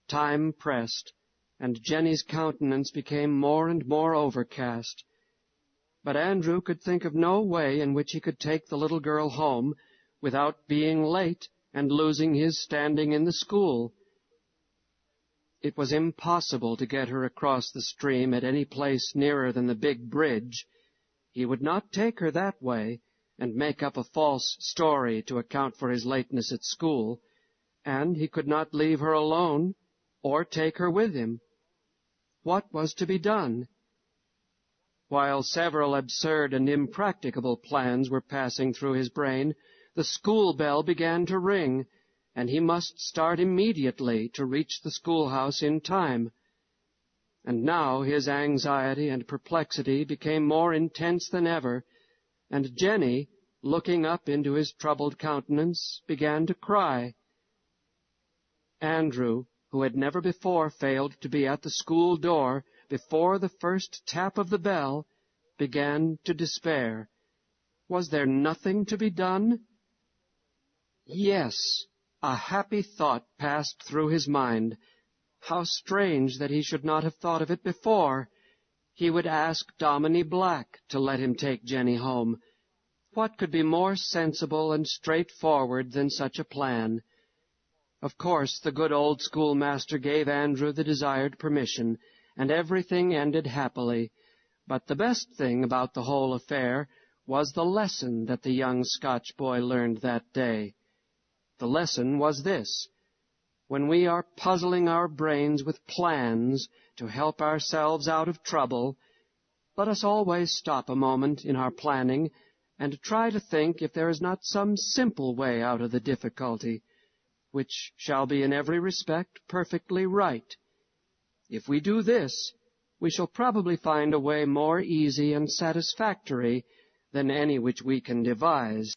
Time pressed, and Jenny's countenance became more and more overcast. But Andrew could think of no way in which he could take the little girl home without being late and losing his standing in the school. It was impossible to get her across the stream at any place nearer than the big bridge. He would not take her that way and make up a false story to account for his lateness at school, and he could not leave her alone or take her with him. What was to be done? While several absurd and impracticable plans were passing through his brain, the school bell began to ring, and he must start immediately to reach the schoolhouse in time. And now his anxiety and perplexity became more intense than ever, and Jenny, looking up into his troubled countenance, began to cry. Andrew, who had never before failed to be at the school door before the first tap of the bell, began to despair. Was there nothing to be done? Yes, a happy thought passed through his mind. How strange that he should not have thought of it before. He would ask Dominie Black to let him take Jenny home. What could be more sensible and straightforward than such a plan? Of course, the good old schoolmaster gave Andrew the desired permission, and everything ended happily. But the best thing about the whole affair was the lesson that the young Scotch boy learned that day. The lesson was this: when we are puzzling our brains with plans to help ourselves out of trouble, let us always stop a moment in our planning and try to think if there is not some simple way out of the difficulty, which shall be in every respect perfectly right. If we do this, we shall probably find a way more easy and satisfactory than any which we can devise.